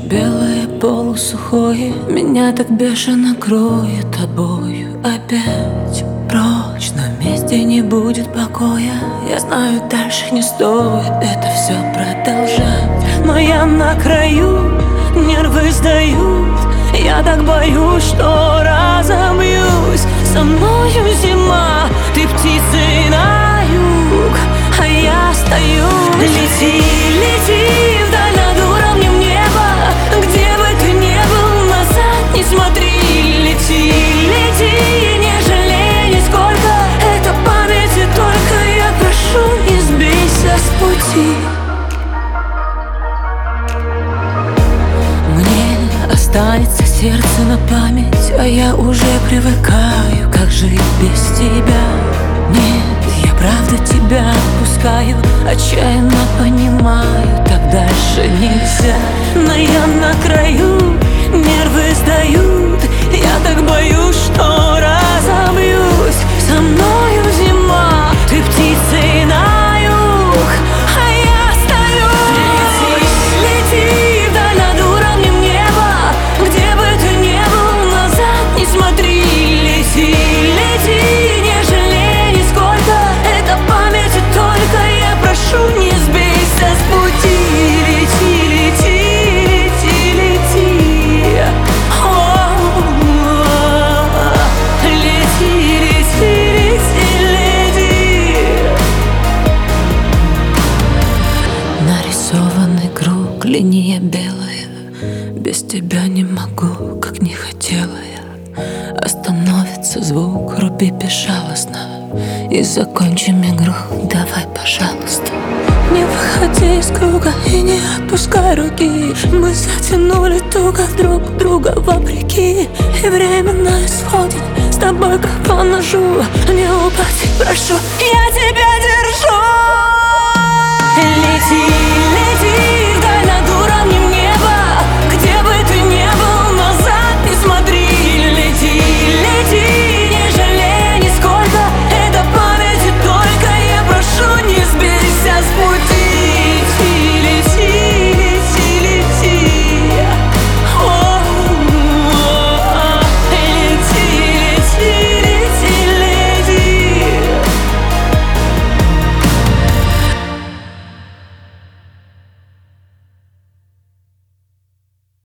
белое, полусухое, меня так бешено кроет тобою опять. Прочь, но вместе не будет покоя. Я знаю, дальше не стоит это все продолжать, но я на краю, нервы сдают. Я так боюсь, что разобьюсь. Со мною зима, ты птицей на юг, а я стою. Лети, лети вдаль над уровнем неба, где бы ты ни был, назад не смотри. Лети, лети, не жалей нисколько, это памяти только. Я прошу, не сбейся с пути. Мне останется сердце на память, а я уже привыкаю, как жить без тебя. Нет, я правда тебя отпускаю, отчаянно понимаю, так дальше нельзя. Но я на краю, нервы сдают. Я так боюсь, что разобьюсь. Со мною зима, ты птицей на юг, а я стою. Лети, лети вдаль над уровнем неба, где бы ты ни был, назад не смотри. Лети, лети, не жалей нисколько, это памяти только. Я прошу, не сбейся с пути. Лети, лети, лети, лети. Лети, лети, лети, лети. Нарисованный круг, линия белая. Без тебя не могу, как не хотела я. Остановится звук, руби безжалостно, и закончим игру, давай, пожалуйста. Не выходи из круга и не отпускай руки. Мы затянули туго друг друга вопреки, и время на исходе, с тобой как по ножу. Не упади, прошу, я тебя держу.